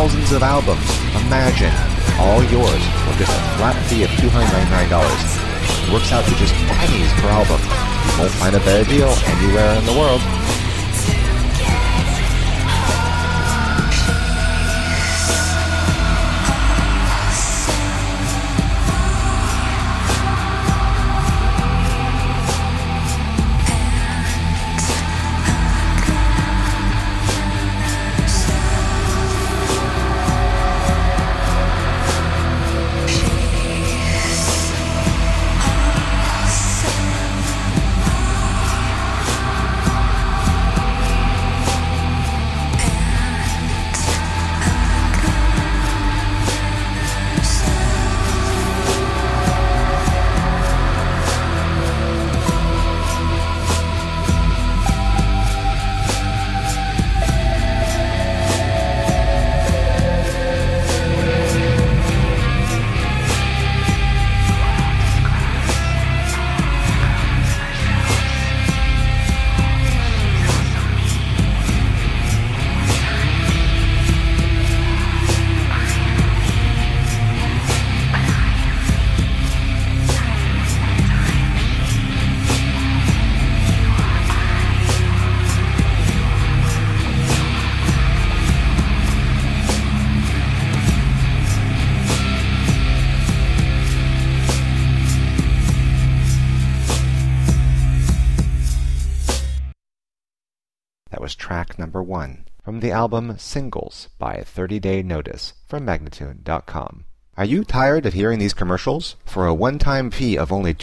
thousands of albums. Imagine, all yours for just a flat fee of $299. It works out to just pennies per album. You won't find a better deal anywhere in the world. Was track number 1 from the album Singles by 30 Day Notice from Magnatune.com. Are you tired of hearing these commercials? For a one-time fee of only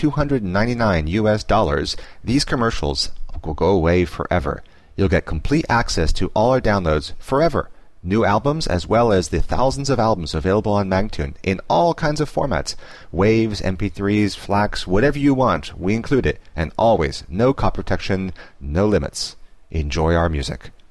$299 US, these commercials will go away forever. You'll get complete access to all our downloads forever. New albums as well as the thousands of albums available on Magnatune in all kinds of formats. Waves, MP3s, FLACs, whatever you want, we include it. And always, no copy protection, no limits. Enjoy our music.